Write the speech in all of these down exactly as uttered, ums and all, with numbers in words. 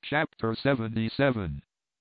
Chapter seventy-seven.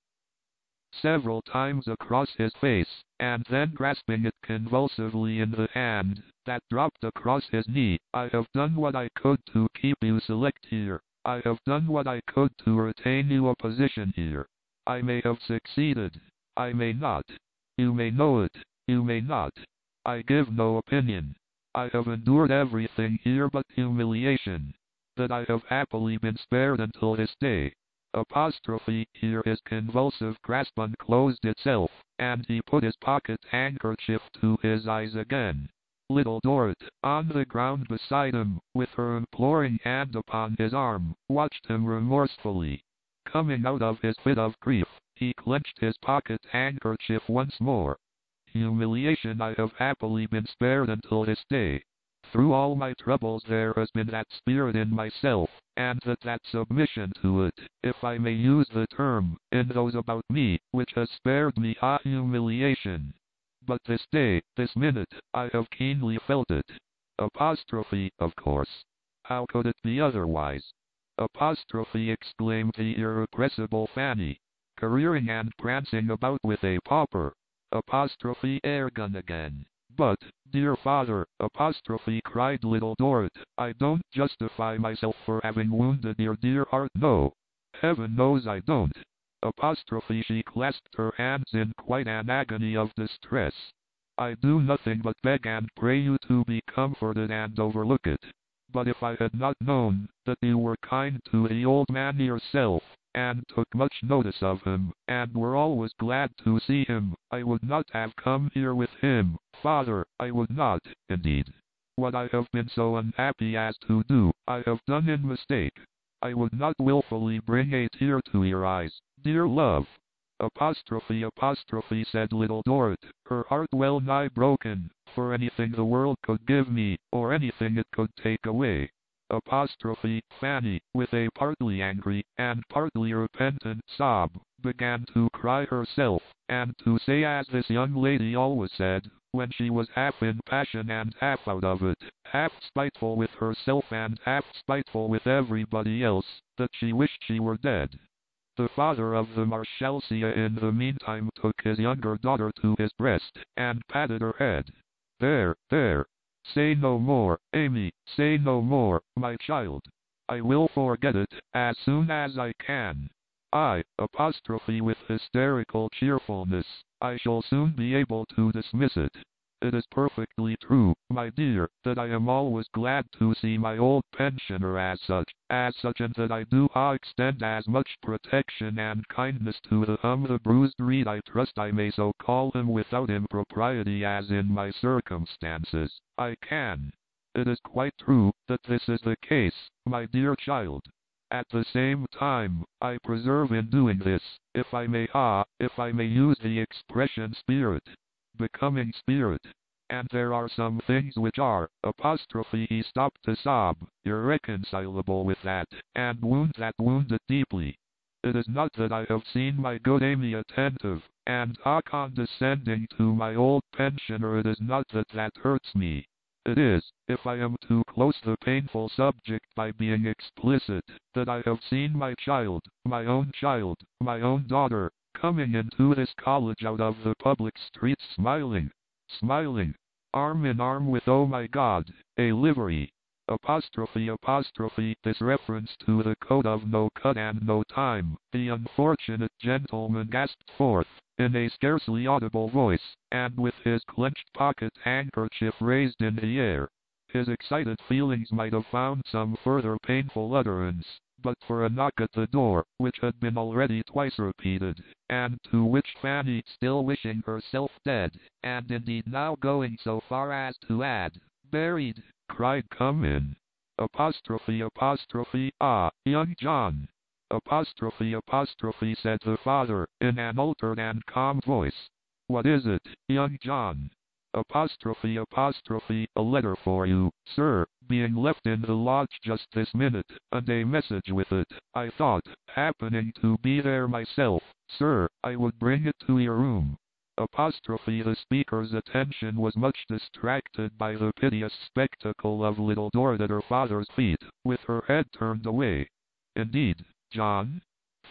Several times across his face, and then grasping it convulsively in the hand that dropped across his knee. I have done what I could to keep you select here. I have done what I could to retain you a position here. I may have succeeded. I may not. You may know it. You may not. I give no opinion. I have endured everything here but humiliation. That I have happily been spared until this day. Apostrophe. Here his convulsive grasp unclosed itself, and he put his pocket handkerchief to his eyes again. Little Dorrit, on the ground beside him, with her imploring hand upon his arm, watched him remorsefully. Coming out of his fit of grief, he clenched his pocket handkerchief once more. Humiliation I have happily been spared until this day. Through all my troubles there has been that spirit in myself, and that that submission to it, if I may use the term, in those about me, which has spared me a humiliation. But this day, this minute, I have keenly felt it. Apostrophe, of course. How could it be otherwise? Apostrophe, exclaimed the irrepressible Fanny, careering and prancing about with a pauper. Apostrophe, Ergun again. But, dear father, apostrophe, cried Little Dorrit, I don't justify myself for having wounded your dear heart, no. Heaven knows I don't. Apostrophe, she clasped her hands in quite an agony of distress. I do nothing but beg and pray you to be comforted and overlook it. But if I had not known that you were kind to the old man yourself, and took much notice of him, and were always glad to see him, I would not have come here with him, father, I would not, indeed. What I have been so unhappy as to do, I have done in mistake. I would not wilfully bring a tear to your eyes, dear love. Apostrophe, apostrophe, said Little Dorrit, her heart well nigh broken, for anything the world could give me, or anything it could take away. Apostrophe, Fanny, with a partly angry, and partly repentant sob, began to cry herself, and to say as this young lady always said, when she was half in passion and half out of it, half spiteful with herself and half spiteful with everybody else, that she wished she were dead. The father of the Marshalsea in the meantime took his younger daughter to his breast, and patted her head. There, there. Say no more, Amy, say no more, my child. I will forget it, as soon as I can. I, apostrophe with hysterical cheerfulness, I shall soon be able to dismiss it. It is perfectly true, my dear, that I am always glad to see my old pensioner as such, as such and that I do ah extend as much protection and kindness to the hum the bruised reed I trust I may so call him without impropriety as in my circumstances, I can. It is quite true, that this is the case, my dear child. At the same time, I preserve in doing this, if I may ah, if I may use the expression spirit. Becoming spirit. And there are some things which are, apostrophe he stopped to sob, irreconcilable with that, and wound that wound it deeply. It is not that I have seen my good Amy attentive, and ah condescending to my old pensioner, it is not that that hurts me. It is, if I am to close the painful subject by being explicit, that I have seen my child, my own child, my own daughter, coming into this college out of the public streets smiling, smiling, arm in arm with, oh my God, a livery. Apostrophe, apostrophe, this reference to the code of no cut and no time, the unfortunate gentleman gasped forth, in a scarcely audible voice, and with his clenched pocket handkerchief raised in the air. His excited feelings might have found some further painful utterance, but for a knock at the door, which had been already twice repeated, and to which Fanny, still wishing herself dead, and indeed now going so far as to add, buried, cried, come in. Apostrophe, apostrophe, ah, young John. Apostrophe, apostrophe, said the father, in an altered and calm voice. What is it, young John? Apostrophe, apostrophe, a letter for you, sir, being left in the lodge just this minute, and a message with it. I thought, happening to be there myself, sir, I would bring it to your room. Apostrophe the speaker's attention was much distracted by the piteous spectacle of Little Dorrit at her father's feet, with her head turned away. Indeed, John?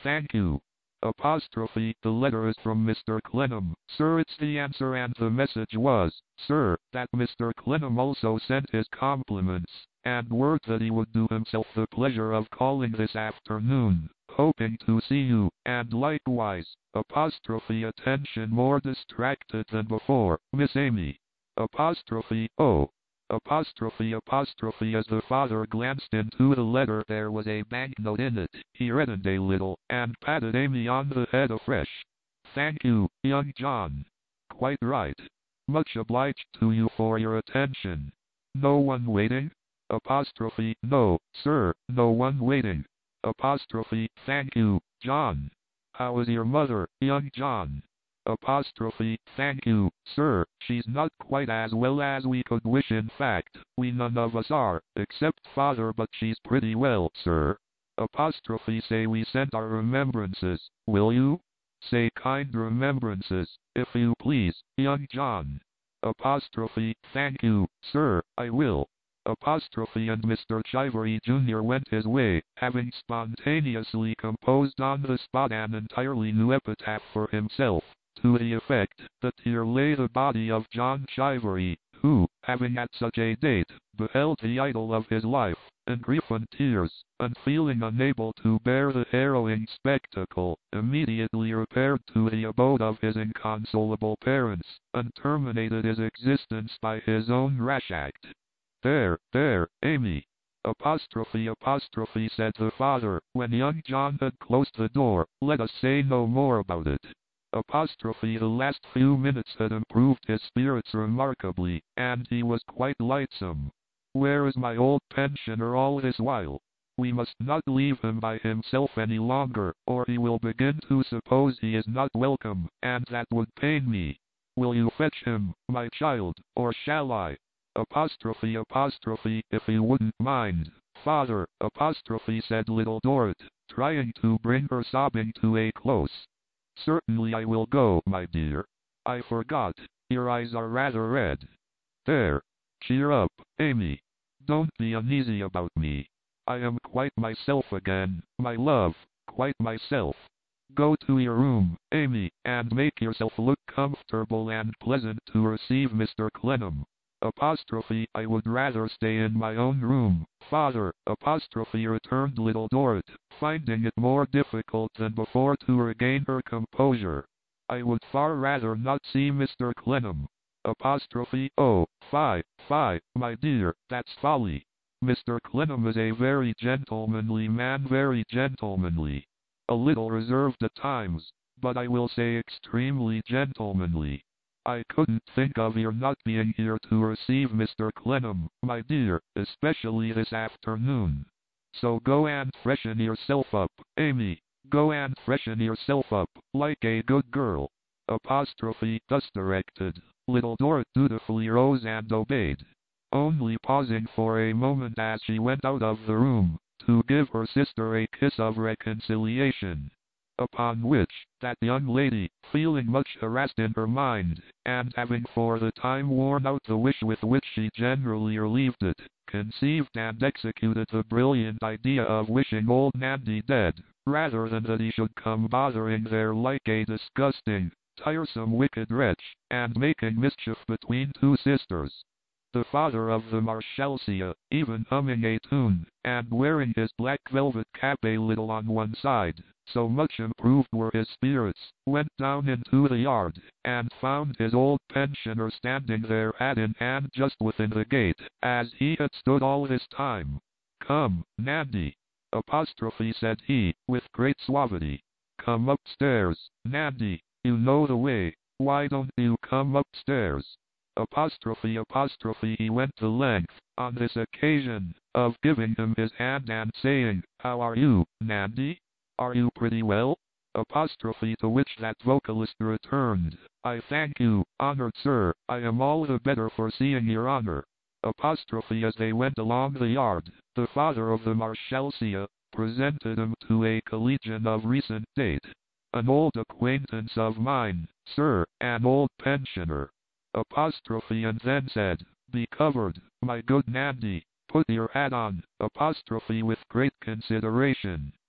thank you. Apostrophe, the letter is from Mister Clennam, sir. It's the answer, and the message was, sir, that Mister Clennam also sent his compliments, and word that he would do himself the pleasure of calling this afternoon, hoping to see you, and likewise, apostrophe, attention more distracted than before, Miss Amy. Apostrophe, oh. Apostrophe, apostrophe. As the father glanced into the letter, there was a banknote in it. He reddened a little, and patted Amy on the head afresh. Thank you, young John. Quite right. Much obliged to you for your attention. No one waiting? Apostrophe, no, sir, no one waiting. Apostrophe, thank you, John. How is your mother, young John? Apostrophe, thank you, sir, she's not quite as well as we could wish. In fact, we none of us are, except father, but she's pretty well, sir. Apostrophe, say we send our remembrances, will you? Say kind remembrances, if you please, young John. Apostrophe, thank you, sir, I will. Apostrophe, and Mister Chivery Junior went his way, having spontaneously composed on the spot an entirely new epitaph for himself, to the effect that here lay the body of John Chivery, who, having at such a date, beheld the idol of his life, in grief and tears, and feeling unable to bear the harrowing spectacle, immediately repaired to the abode of his inconsolable parents, and terminated his existence by his own rash act. There, there, Amy. Apostrophe, apostrophe, said the father, when young John had closed the door, let us say no more about it. Apostrophe, the last few minutes had improved his spirits remarkably, and he was quite lightsome. Where is my old pensioner all this while? We must not leave him by himself any longer, or he will begin to suppose he is not welcome, and that would pain me. Will you fetch him, my child, or shall I? Apostrophe, apostrophe, if you wouldn't mind, father, apostrophe, said little Dorrit, trying to bring her sobbing to a close. Certainly I will go, my dear. I forgot, your eyes are rather red. There. Cheer up, Amy. Don't be uneasy about me. I am quite myself again, my love, quite myself. Go to your room, Amy, and make yourself look comfortable and pleasant to receive Mister Clennam. Apostrophe, I would rather stay in my own room, father, apostrophe, returned little Dorrit, finding it more difficult than before to regain her composure. I would far rather not see Mister Clennam. Apostrophe, oh, fie, fie, my dear, that's folly. Mister Clennam is a very gentlemanly man, very gentlemanly. A little reserved at times, but I will say extremely gentlemanly. I couldn't think of your not being here to receive Mister Clennam, my dear, especially this afternoon. So go and freshen yourself up, Amy. Go and freshen yourself up, like a good girl. Apostrophe, thus directed, little Dorrit dutifully rose and obeyed, only pausing for a moment as she went out of the room, to give her sister a kiss of reconciliation. Upon which, that young lady, feeling much harassed in her mind, and having for the time worn out the wish with which she generally relieved it, conceived and executed the brilliant idea of wishing old Nandy dead, rather than that he should come bothering there like a disgusting, tiresome wicked wretch, and making mischief between two sisters. The father of the Marshalsea, even humming a tune, and wearing his black velvet cap a little on one side, so much improved were his spirits, went down into the yard, and found his old pensioner standing there hat in hand just within the gate, as he had stood all this time. Come, Nandy, apostrophe, said he, with great suavity. Come upstairs, Nandy, you know the way, why don't you come upstairs? Apostrophe, apostrophe, he went the length, on this occasion, of giving him his hand and saying, How are you, Nandy? Are you pretty well? Apostrophe, to which that vocalist returned, I thank you, honored sir, I am all the better for seeing your honor. Apostrophe, as they went along the yard, the father of the Marshalsea presented him to a collegian of recent date. An old acquaintance of mine, sir, an old pensioner. Apostrophe, and then said, Be covered, my good Nandy, put your hat on, apostrophe, with great consideration.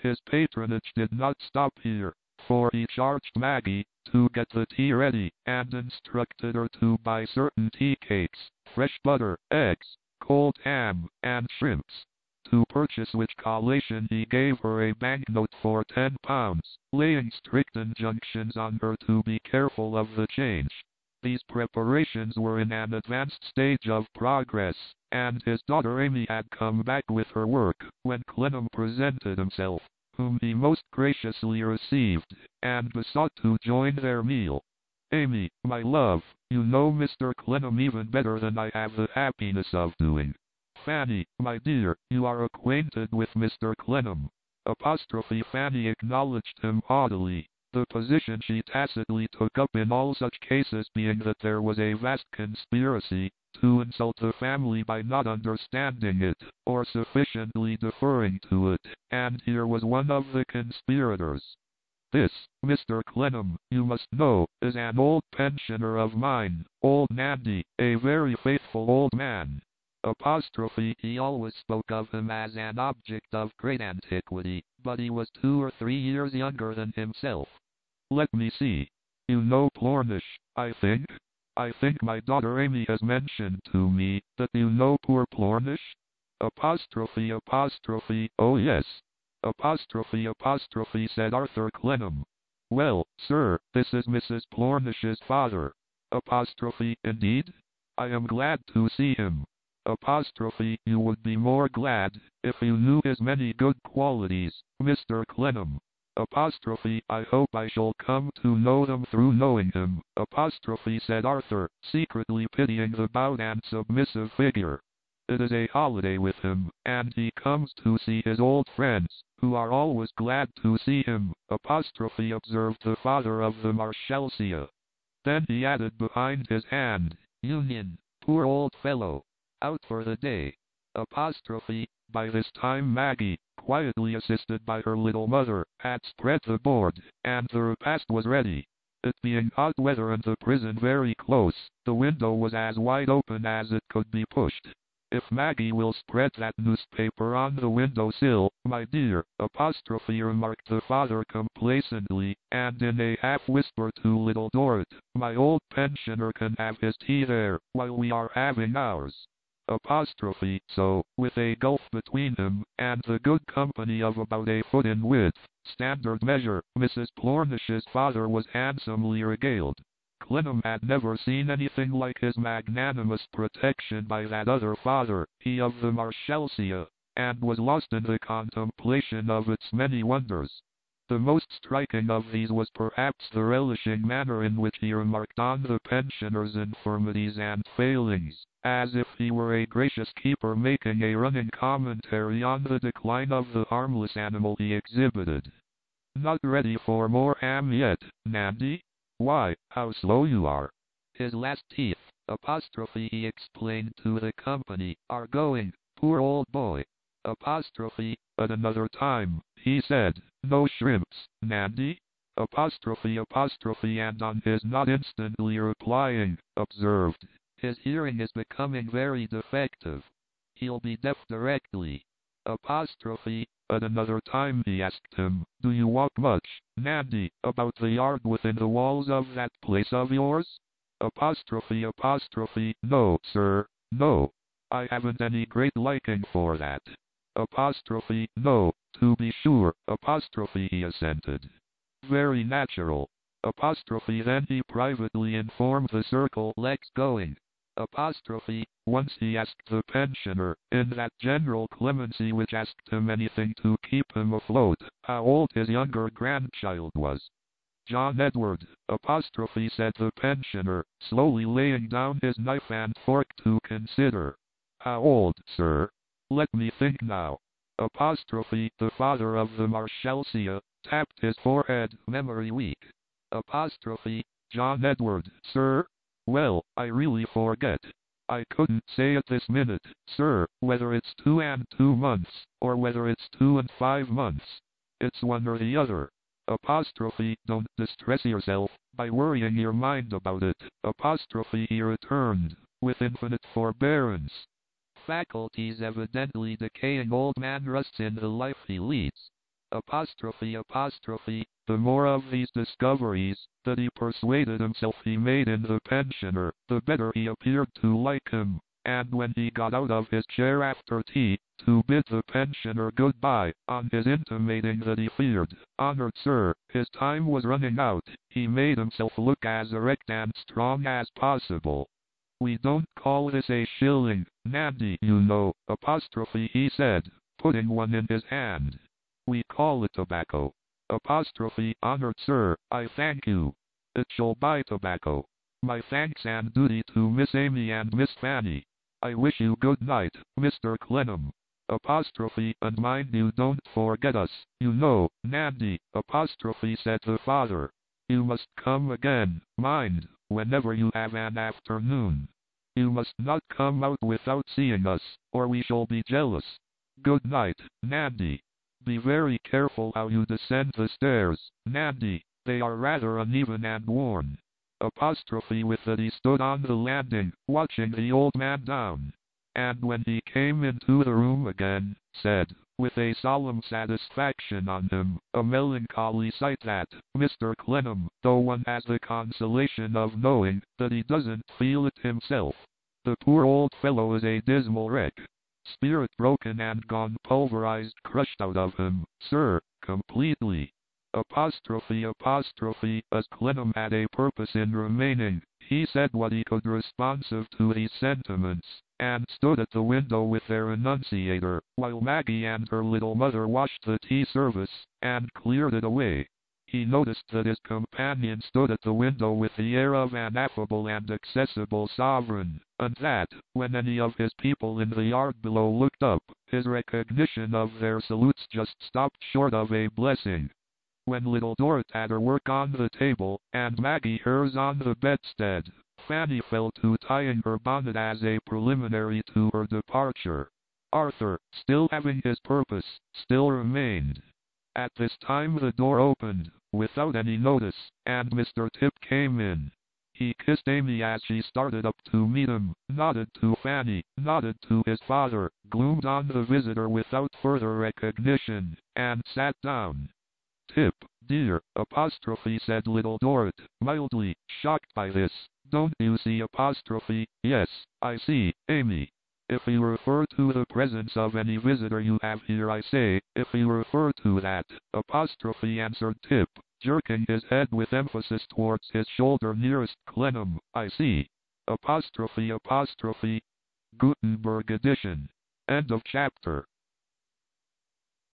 His patronage did not stop here, for he charged Maggie to get the tea ready, and instructed her to buy certain tea cakes, fresh butter, eggs, cold ham, and shrimps. To purchase which collation he gave her a banknote for ten pounds, laying strict injunctions on her to be careful of the change. These preparations were in an advanced stage of progress, and his daughter Amy had come back with her work, when Clennam presented himself, whom he most graciously received, and besought to join their meal. "Amy, my love, you know Mister Clennam even better than I have the happiness of doing. Fanny, my dear, you are acquainted with Mister Clennam." Apostrophe Fanny acknowledged him haughtily, the position she tacitly took up in all such cases being that there was a vast conspiracy to insult the family by not understanding it, or sufficiently deferring to it, and here was one of the conspirators. "This, Mister Clennam, you must know, is an old pensioner of mine, old Nandy, a very faithful old man." Apostrophe He always spoke of him as an object of great antiquity, but he was two or three years younger than himself. "Let me see. You know Plornish, I think? I think my daughter Amy has mentioned to me that you know poor Plornish?" Apostrophe apostrophe Oh yes. Apostrophe apostrophe said Arthur Clennam. "Well, sir, this is Missus Plornish's father." Apostrophe Indeed? I am glad to see him. Apostrophe You would be more glad if you knew his many good qualities, Mister Clennam. Apostrophe I hope I shall come to know them through knowing him, apostrophe said Arthur, secretly pitying the bowed and submissive figure. It is a holiday with him, and he comes to see his old friends, who are always glad to see him, apostrophe observed the father of the Marshalsea. Then he added behind his hand, Union, poor old fellow. Out for the day. Apostrophe By this time Maggie, quietly assisted by her little mother, had spread the board, and the repast was ready. It being hot weather and the prison very close, the window was as wide open as it could be pushed. "If Maggie will spread that newspaper on the window sill, my dear," apostrophe remarked the father complacently, and in a half whisper to little Dorrit, "my old pensioner can have his tea there, while we are having ours." Apostrophe So, with a gulf between him, and the good company of about a foot in width, standard measure, Missus Plornish's father was handsomely regaled. Clennam had never seen anything like his magnanimous protection by that other father, he of the Marshalsea, and was lost in the contemplation of its many wonders. The most striking of these was perhaps the relishing manner in which he remarked on the pensioner's infirmities and failings, as if he were a gracious keeper making a running commentary on the decline of the harmless animal he exhibited. "Not ready for more ham yet, Nandy? Why, how slow you are. His last teeth, apostrophe he explained to the company, are going, poor old boy. Apostrophe At another time, he said, no shrimps, Nandy? Apostrophe apostrophe and on his not instantly replying, observed, his hearing is becoming very defective. He'll be deaf directly. Apostrophe At another time he asked him, do you walk much, Nandy, about the yard within the walls of that place of yours? Apostrophe apostrophe No, sir, no. I haven't any great liking for that. Apostrophe No, to be sure, apostrophe he assented. Very natural. Apostrophe Then he privately informed the circle Lex going. Apostrophe Once he asked the pensioner, in that general clemency which asked him anything to keep him afloat, how old his younger grandchild was. John Edward, apostrophe said the pensioner, slowly laying down his knife and fork to consider. How old, sir? Let me think now. Apostrophe The father of the Marshalsea tapped his forehead, memory weak. Apostrophe John Edward, sir? Well, I really forget. I couldn't say at this minute, sir, whether it's two and two months, or whether it's two and five months. It's one or the other. Apostrophe Don't distress yourself by worrying your mind about it. Apostrophe He returned, with infinite forbearance. Faculties evidently decaying old man rusts in the life he leads. apostrophe apostrophe. The more of these discoveries that he persuaded himself he made in the pensioner, the better he appeared to like him. And when he got out of his chair after tea, to bid the pensioner goodbye, on his intimating that he feared, "Honoured sir," his time was running out, he made himself look as erect and strong as possible. "We don't call this a shilling, Nandy, you know, apostrophe, he said, putting one in his hand. "We call it tobacco." Apostrophe, "Honoured sir, I thank you. It shall buy tobacco. My thanks and duty to Miss Amy and Miss Fanny. I wish you good night, Mister Clennam." Apostrophe, "And mind you don't forget us, you know, Nandy," apostrophe, said the father. "You must come again, mind, whenever you have an afternoon. You must not come out without seeing us, or we shall be jealous. Good night, Nandy. Be very careful how you descend the stairs, Nandy, they are rather uneven and worn." Apostrophe, with that he stood on the landing, watching the old man down. And when he came into the room again, said, with a solemn satisfaction on him, a melancholy sight that, Mister Clennam, though one has the consolation of knowing that he doesn't feel it himself. The poor old fellow is a dismal wreck. Spirit broken and gone, pulverized, crushed out of him, sir, completely. Apostrophe apostrophe, as Clennam had a purpose in remaining, he said what he could responsive to these sentiments, and stood at the window with their enunciator, while Maggie and her little mother washed the tea service, and cleared it away. He noticed that his companion stood at the window with the air of an affable and accessible sovereign, and that, when any of his people in the yard below looked up, his recognition of their salutes just stopped short of a blessing. When little Dorrit had her work on the table, and Maggie hers on the bedstead, Fanny fell to tying her bonnet as a preliminary to her departure. Arthur, still having his purpose, still remained. At this time the door opened, without any notice, and Mister Tip came in. He kissed Amy as she started up to meet him, nodded to Fanny, nodded to his father, gloomed on the visitor without further recognition, and sat down. "Tip, dear," apostrophe, said little Dorrit, mildly shocked by this. "Don't you see?" Apostrophe, "Yes, I see, Amy. If you refer to the presence of any visitor you have here, I say, if you refer to that," apostrophe, answered Tip, jerking his head with emphasis towards his shoulder nearest Clennam, "I see." Apostrophe apostrophe. Gutenberg edition. End of chapter.